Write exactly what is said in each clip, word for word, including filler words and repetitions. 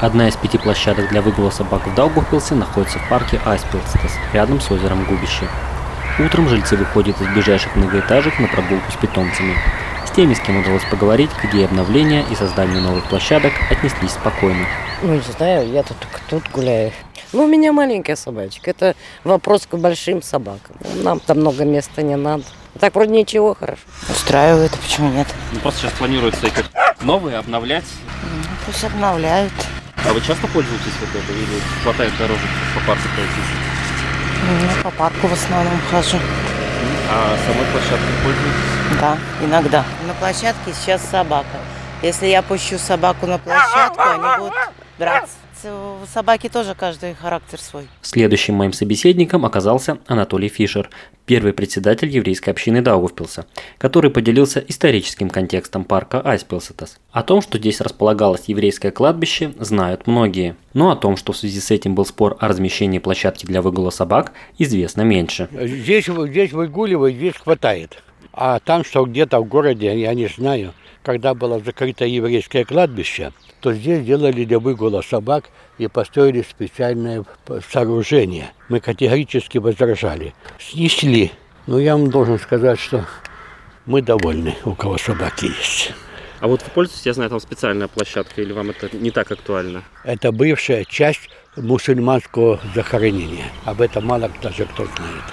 Одна из пяти площадок для выгула собак в Даугавпилсе находится в парке Айспилстас, рядом с озером Губище. Утром жильцы выходят из ближайших многоэтажек на прогулку с питомцами. С теми, с кем удалось поговорить, к идее обновления и созданию новых площадок отнеслись спокойно. Ну, не знаю, я тут только тут гуляю. Ну, у меня маленькая собачка. Это вопрос к большим собакам. Нам там много места не надо. Так вроде ничего, хорошо. Устраивает, а почему нет? Ну, просто сейчас планируется их новые обновлять. Ну, пусть обновляют. А вы часто пользуетесь вот этой или хватает дорожек по парку пройтись? Ну, по парку в основном хожу. А самой площадкой пользуетесь? Да, иногда. На площадке сейчас собака. Если я пущу собаку на площадку, они будут драться. У собаки тоже каждый характер свой. Следующим моим собеседником оказался Анатолий Фишер, первый председатель еврейской общины Даугавпилса, который поделился историческим контекстом парка Айспилстас. О том, что здесь располагалось еврейское кладбище, знают многие. Но о том, что в связи с этим был спор о размещении площадки для выгула собак, известно меньше. Здесь, здесь выгуливать, здесь хватает. А там, что где-то в городе, я не знаю, когда было закрыто еврейское кладбище, то здесь делали для выгула собак и построили специальное сооружение. Мы категорически возражали. Снесли. Но я вам должен сказать, что мы довольны, у кого собаки есть. А вот вы пользуетесь, я знаю, там специальная площадка, или вам это не так актуально? Это бывшая часть мусульманского захоронения. Об этом мало даже кто знает.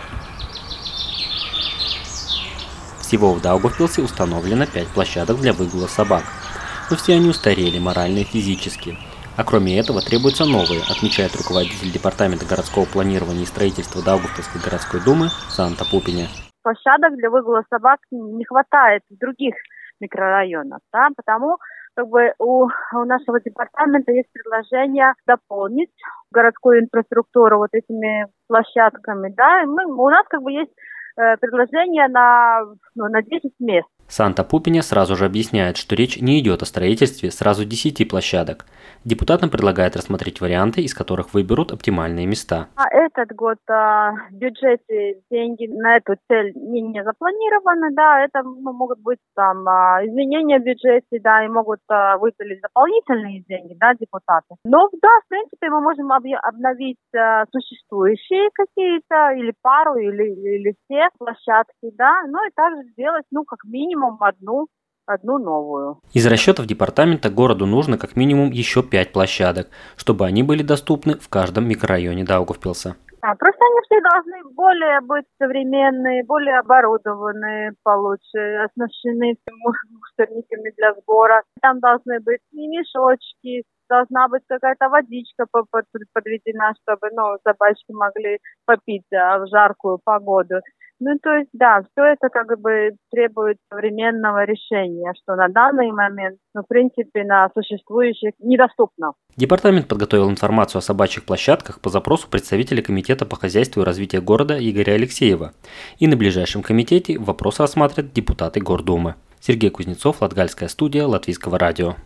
Всего в Даугавпилсе установлено пять площадок для выгула собак. Но все они устарели морально и физически. А кроме этого требуются новые, отмечает руководитель департамента городского планирования и строительства Даугавпилской городской думы Санта Пупиня. Площадок для выгула собак не хватает в других микрорайонах, да, потому как бы у, у нашего департамента есть предложение дополнить городскую инфраструктуру вот этими площадками, да, и мы, у нас как бы есть э, предложение на, ну, на десять мест. Санта Пупиня сразу же объясняет, что речь не идет о строительстве сразу десяти площадок. Депутатам предлагает рассмотреть варианты, из которых выберут оптимальные места. А этот год а, в бюджете деньги на эту цель не, не запланированы, да, это ну, могут быть там а, изменения в бюджете, да, и могут а, выделить дополнительные деньги, да, депутаты. Но да, в принципе, мы можем об, обновить а, существующие какие-то, или пару, или, или все площадки, да, ну и также сделать, ну, как минимум одну. одну новую. Из расчетов департамента городу нужно как минимум еще пять площадок, чтобы они были доступны в каждом микрорайоне Даугавпилса. А, просто они все должны более быть современные, более оборудованные, получше, оснащены мусорниками для сбора. Там должны быть и мешочки, должна быть какая-то водичка подведена, чтобы ну, собачки могли попить а, в жаркую погоду. Ну, то есть, да, все это как бы требует современного решения, что на данный момент, ну, в принципе, на существующих недоступно. Департамент подготовил информацию о собачьих площадках по запросу представителя Комитета по хозяйству и развитию города Игоря Алексеева. И на ближайшем комитете вопросы рассмотрят депутаты Гордумы. Сергей Кузнецов, Латгальская студия Латвийского радио.